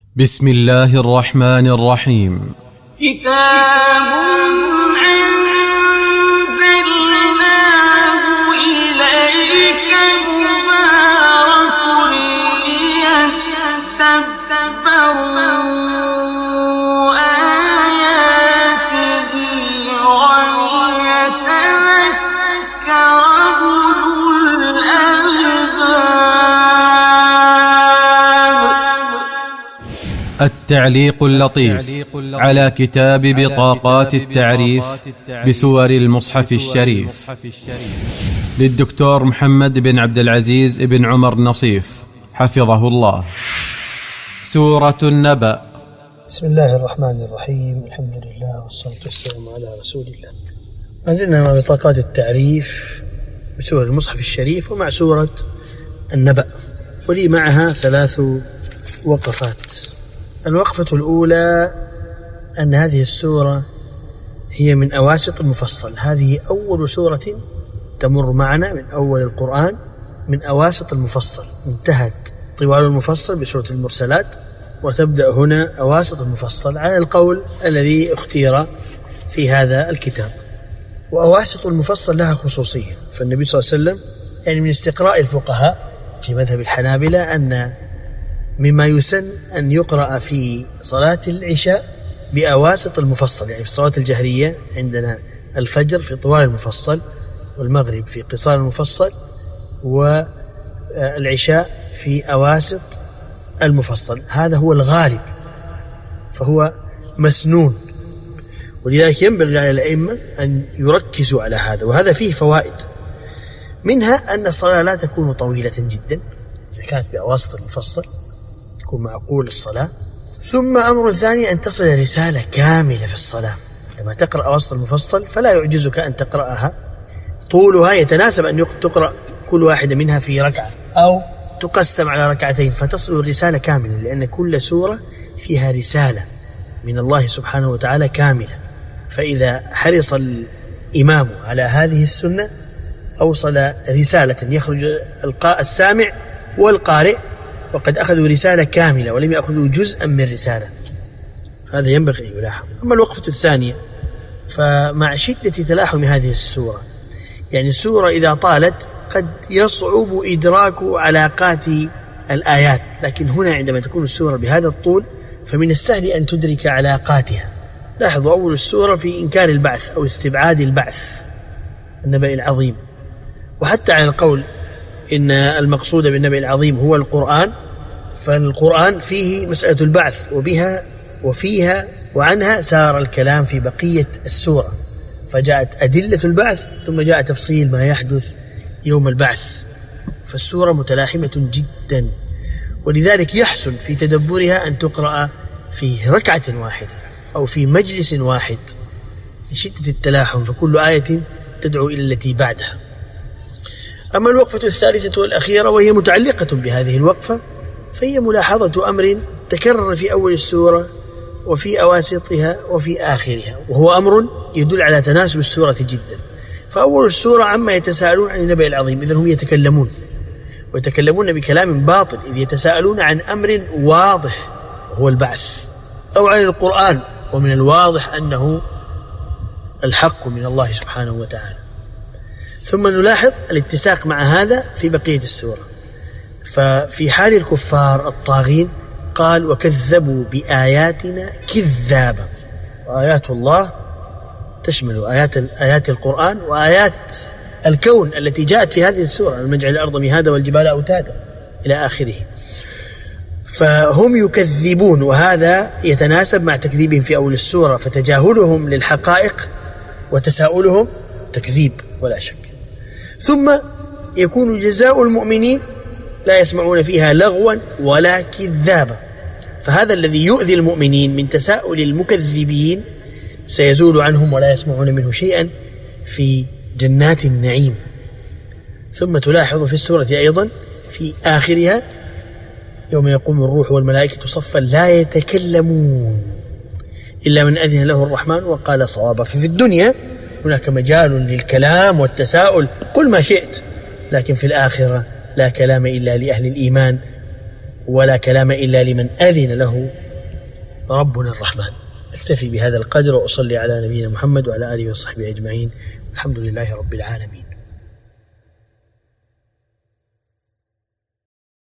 بسم الله الرحمن الرحيم. كتاب أنزلناه إليك مبارك ليدبروا آياته وليتذكر أولو الألباب. التعليق اللطيف على كتاب بطاقات التعريف بسور المصحف الشريف للدكتور محمد بن عبد العزيز بن عمر نصيف حفظه الله. سورة النبأ. بسم الله الرحمن الرحيم. الحمد لله والصلاة والسلام على رسول الله. ما زلنا مع بطاقات التعريف بسور المصحف الشريف ومع سورة النبأ، ولي معها 3 وقفات. الوقفة الأولى أن هذه السورة هي من أواسط المفصل. هذه أول سورة تمر معنا من أول القرآن، من أواسط المفصل. انتهت طوال المفصل بسورة المرسلات، وتبدأ هنا أواسط المفصل على القول الذي اختير في هذا الكتاب. وأواسط المفصل لها خصوصية، فالنبي صلى الله عليه وسلم يعني من استقراء الفقهاء في مذهب الحنابلة أن مما يسن أن يقرأ في صلاة العشاء بأواسط المفصل، يعني في الصلاة الجهرية عندنا الفجر في طوال المفصل، والمغرب في قصار المفصل، والعشاء في أواسط المفصل. هذا هو الغالب، فهو مسنون، ولذلك ينبغي على الأئمة أن يركزوا على هذا. وهذا فيه فوائد، منها أن الصلاة لا تكون طويلة جدا إذا كانت بأواسط المفصل، تكون معقول الصلاة. ثم أمر ثاني أن تصل رسالة كاملة في الصلاة. لما تقرأ أواسط المفصل فلا يعجزك أن تقرأها، طولها يتناسب أن تقرأ كل واحدة منها في ركعة أو تقسم على ركعتين، فتصل الرسالة كاملة، لأن كل سورة فيها رسالة من الله سبحانه وتعالى كاملة. فإذا حرص الإمام على هذه السنة أوصل رسالة يخرج السامع والقارئ وقد أخذوا رسالة كاملة ولم يأخذوا جزءا من رسالة. هذا ينبغي أن يلاحظ. أما الوقفة الثانية فمع شدة تلاحم هذه السورة، يعني السورة إذا طالت قد يصعب إدراك علاقات الآيات، لكن هنا عندما تكون السورة بهذا الطول فمن السهل أن تدرك علاقاتها. لاحظوا أول السورة في إنكار البعث أو استبعاد البعث، النبأ العظيم. وحتى على القول إن المقصود بالنبأ العظيم هو القرآن، فالقرآن فيه مسألة البعث، وبها وفيها وعنها سار الكلام في بقية السورة، فجاءت أدلة البعث ثم جاء تفصيل ما يحدث يوم البعث. فالسورة متلاحمة جدا، ولذلك يحسن في تدبرها أن تقرأ في ركعة واحدة أو في مجلس واحد لشدة التلاحم، فكل آية تدعو إلى التي بعدها. أما الوقفة الثالثة والأخيرة وهي متعلقة بهذه الوقفة، فهي ملاحظة أمر تكرر في أول السورة وفي أواسطها وفي آخرها، وهو أمر يدل على تناسب السورة جدا. فأول السورة عما يتساءلون عن النبأ العظيم، إذن هم يتكلمون ويتكلمون بكلام باطل، إذ يتساءلون عن أمر واضح وهو البعث، أو عن القرآن، ومن الواضح أنه الحق من الله سبحانه وتعالى. ثم نلاحظ الاتساق مع هذا في بقية السورة. ففي حال الكفار الطاغين قال وكذبوا بآياتنا كذابا، وآيات الله تشمل آيات القرآن وآيات الكون التي جاءت في هذه السورة، المجعل الأرض مهادا والجبال أوتادا إلى آخره. فهم يكذبون، وهذا يتناسب مع تكذيبهم في أول السورة، فتجاهلهم للحقائق وتساؤلهم تكذيب ولا شك. ثم يكون جزاء المؤمنين لا يسمعون فيها لغوا ولا كذابا، فهذا الذي يؤذي المؤمنين من تساؤل المكذبين سيزول عنهم ولا يسمعون منه شيئا في جنات النعيم. ثم تلاحظ في السورة أيضا في آخرها يوم يقوم الروح والملائكة صفا لا يتكلمون إلا من أذن له الرحمن وقال صوابا. ففي الدنيا هناك مجال للكلام والتساؤل، قل ما شئت، لكن في الآخرة لا كلام إلا لأهل الإيمان ولا كلام إلا لمن أذن له ربنا الرحمن. أكتفي بهذا القدر وأصلي على نبينا محمد وعلى آله وصحبه أجمعين. الحمد لله رب العالمين.